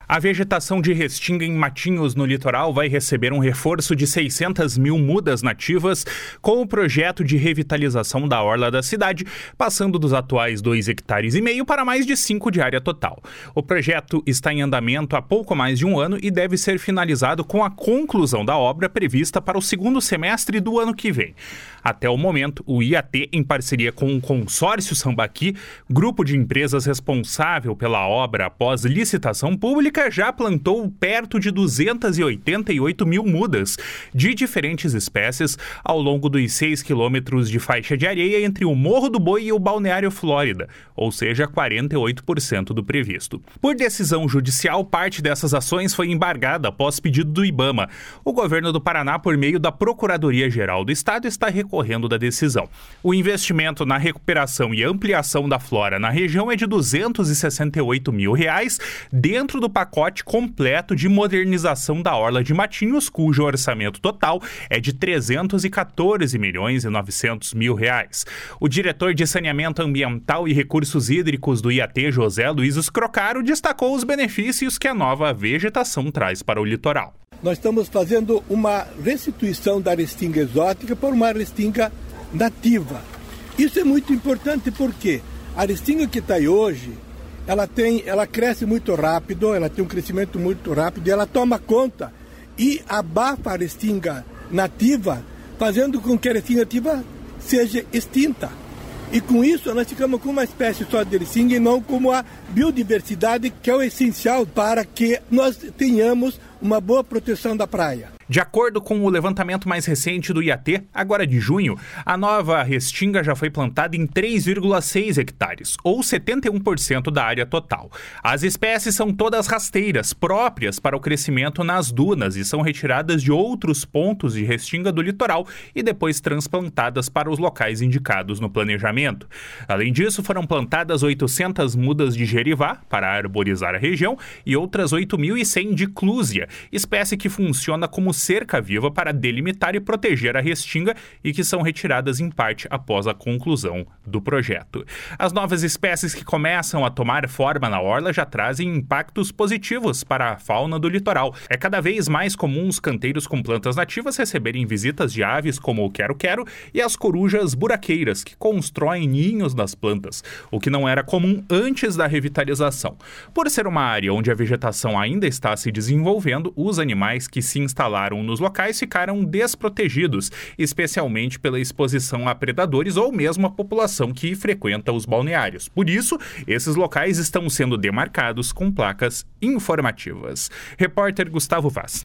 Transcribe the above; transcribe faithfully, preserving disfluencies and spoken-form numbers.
A vegetação de restinga em Matinhos, no litoral, vai receber um reforço de seiscentas mil mudas nativas com o projeto de revitalização da orla da cidade, passando dos atuais dois hectares e meio para mais de cinco de área total. O projeto está em andamento há pouco mais de um ano e deve ser finalizado com a conclusão da obra prevista para o segundo semestre do ano que vem. Até o momento, o I A T, em parceria com o Consórcio Sambaqui, grupo de empresas responsável pela obra após licitação pública, já plantou perto de duzentas e oitenta e oito mil mudas de diferentes espécies ao longo dos seis quilômetros de faixa de areia entre o Morro do Boi e o Balneário Flórida, ou seja, quarenta e oito por cento do previsto. Por decisão judicial, parte dessas ações foi embargada após pedido do IBAMA. O governo do Paraná, por meio da Procuradoria-Geral do Estado, está recorrendo da decisão. O investimento na recuperação e ampliação da flora na região é de duzentos e sessenta e oito mil reais, dentro do pacote completo de modernização da orla de Matinhos, cujo orçamento total é de trezentos e quatorze milhões e novecentos mil reais. O diretor de Saneamento Ambiental e Recursos Hídricos do I A T, José Luiz Escrocaro, destacou os benefícios que a nova vegetação traz para o litoral. Nós estamos fazendo uma restituição da restinga exótica por uma restinga nativa. Isso é muito importante porque a restinga que está aí hoje, ela, tem, ela cresce muito rápido, ela tem um crescimento muito rápido e ela toma conta e abafa a restinga nativa, fazendo com que a restinga nativa seja extinta. E com isso nós ficamos com uma espécie só de restinga e não como a biodiversidade, que é o essencial para que nós tenhamos uma boa proteção da praia. De acordo com o levantamento mais recente do I A T, agora de junho, a nova restinga já foi plantada em três vírgula seis hectares, ou setenta e um por cento da área total. As espécies são todas rasteiras, próprias para o crescimento nas dunas e são retiradas de outros pontos de restinga do litoral e depois transplantadas para os locais indicados no planejamento. Além disso, foram plantadas oitocentas mudas de gerivá para arborizar a região e outras oito mil e cem de clúsia, espécie que funciona como cerca viva para delimitar e proteger a restinga e que são retiradas em parte após a conclusão do projeto. As novas espécies que começam a tomar forma na orla já trazem impactos positivos para a fauna do litoral. É cada vez mais comum os canteiros com plantas nativas receberem visitas de aves como o quero-quero e as corujas buraqueiras, que constroem ninhos nas plantas, o que não era comum antes da revitalização. Por ser uma área onde a vegetação ainda está se desenvolvendo, os animais que se instalaram nos locais ficaram desprotegidos, especialmente pela exposição a predadores ou mesmo a população que frequenta os balneários. Por isso, esses locais estão sendo demarcados com placas informativas. Repórter Gustavo Vaz.